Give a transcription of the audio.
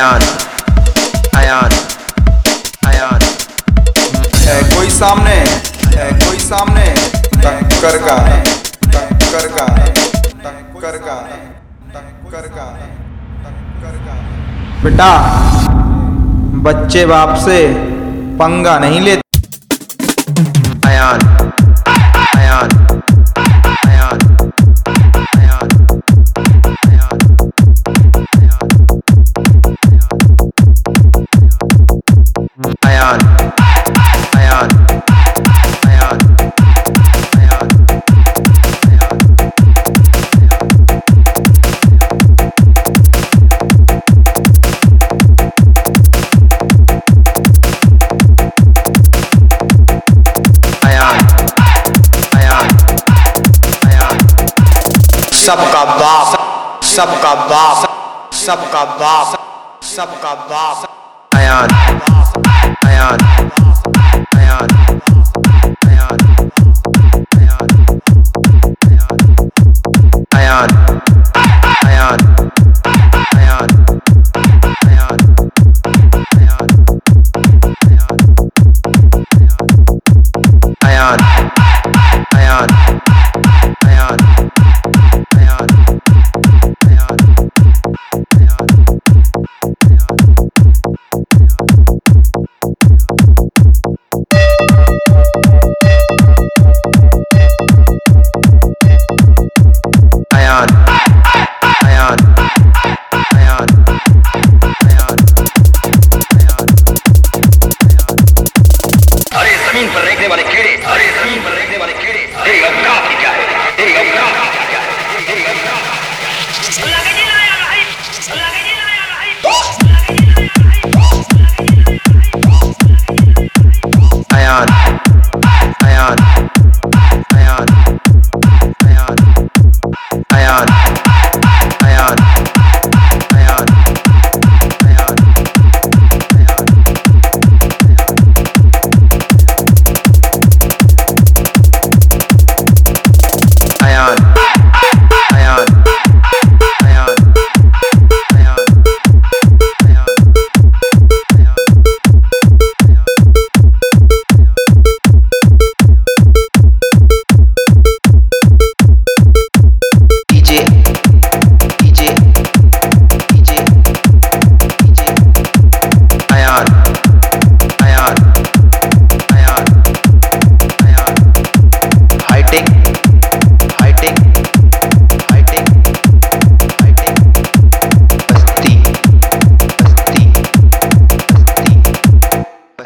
अयान अयान अयान। है कोई सामने, है कोई सामने, टक्कर का टक्कर का टक्कर का टक्कर का टक्कर का। बेटा बच्चे बाप से पंगा नहीं लेते। अयान अयान अयान अयान अयान अयान अयान अयान अयान। सबका बाप सबका बाप सबका बाप सबका बाप। अयान अयान अयान अयान अयान अयान अयान।